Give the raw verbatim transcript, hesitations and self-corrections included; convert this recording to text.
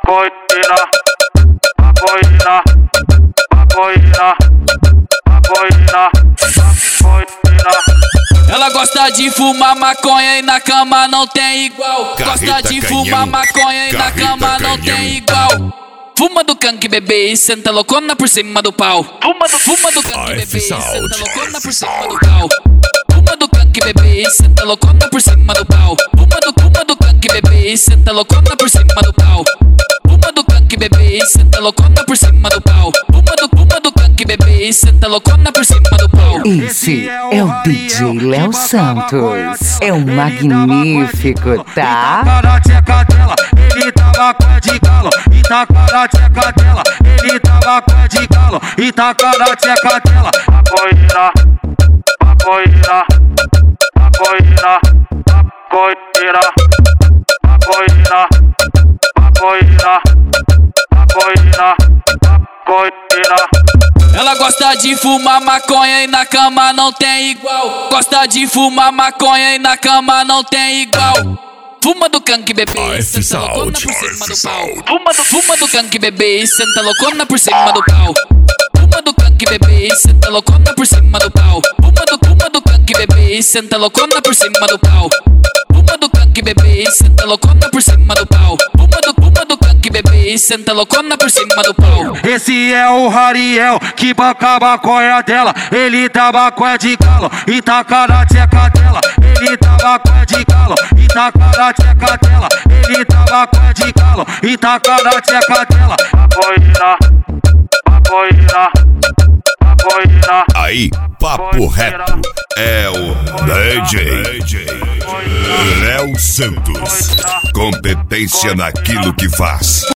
maconheira, maconheira, maconheira, maconheira, maconheira. Ela gosta de fumar maconha e na cama não tem igual. Gosta de fumar maconha e na cama não tem igual. Fuma do canque, bebê, e senta loucona por cima do pau. Fuma do, fuma do canque, bebê, e senta loucona por cima do pau. Fuma do canque, bebê, e senta loucona por cima do pau. Fuma do, fuma do canque, bebê, e senta loucona por cima do pau. Fuma do canque, bebê, e senta loucona por cima do pau. Fuma do, fuma do canque, bebê, e senta loucona por cima do pau. Esse é o D J Léo Santos. É um magnífico, tá? Na tcheca dela, ele tava com a de galo. E taca na tcheca dela, ele tava com a de galo. E taca na tcheca dela. Maconheira, maconheira, maconheira, maconheira, maconheira, maconheira, maconheira, maconheira. Ela gosta de fumar maconha e na cama não tem igual. Gosta de fumar maconha e na cama não tem igual. Fuma do canque, bebê, senta loucona por cima do pau. Fuma do, fuma do canque, bebê, senta loucona por cima do pau. Fuma do canque, bebê, senta loucona por cima do pau. Fuma do, fuma do canque, bebê, senta loucona por cima do pau. Fuma do canque, bebê, senta loucona por cima do pau. Fuma do, fuma do canque, bebê, senta loucona por cima do pau. Esse é o Rariel que banca a maconha dela. Ele tava com a de galo e taca na tcheca dela. Ele tava com a de galo e taca na tcheca dela. Ele tava com a de galo e taca na tcheca dela. Maconheira, maconheira, maconheira. Aí, papo reto, é o D J Léo Santos. Competência naquilo que faz.